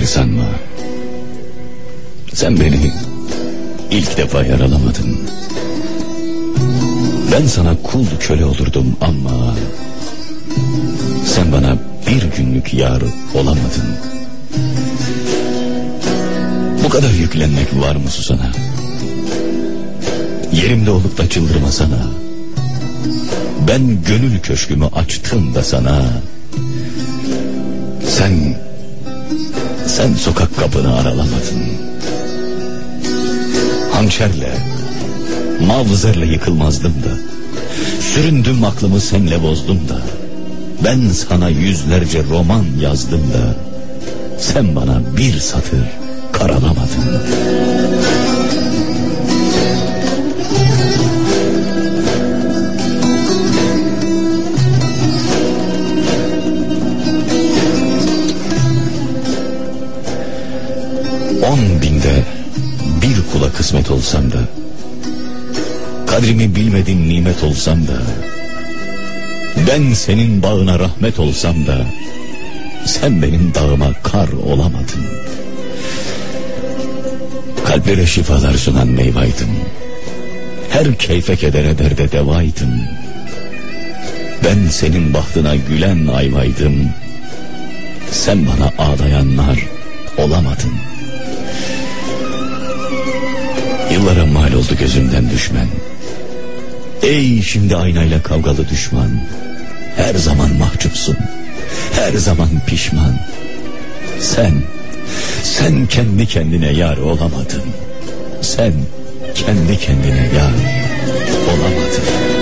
sanma. Sen beni ilk defa yaralamadın. Ben sana kul köle olurdum ama sen bana bir günlük yar olamadın. Bu kadar yüklenmek var mı Susana? Yerimde olup da çıldırmasana. Ben gönül köşkümü açtım da sana. Sen sokak kapını aralamadın. Hançerle, mavzerle yıkılmazdım da. Süründüm aklımı senle bozdum da. Ben sana yüzlerce roman yazdım da. Sen bana bir satır karalamadın. Binde bir kula kısmet olsam da, kadrimi bilmediğin nimet olsam da, ben senin bağına rahmet olsam da, sen benim dağıma kar olamadın. Kalplere şifalar sunan meyvaydım. Her keyfe kedere derde devaydım. Ben senin bahtına gülen ayvaydım. Sen bana ağlayanlar olamadın. Yıllara mal oldu gözümden düşmen. Ey şimdi aynayla kavgalı düşman. Her zaman mahcupsun. Her zaman pişman. Sen kendi kendine yar olamadın. Sen kendi kendine yar olamadın.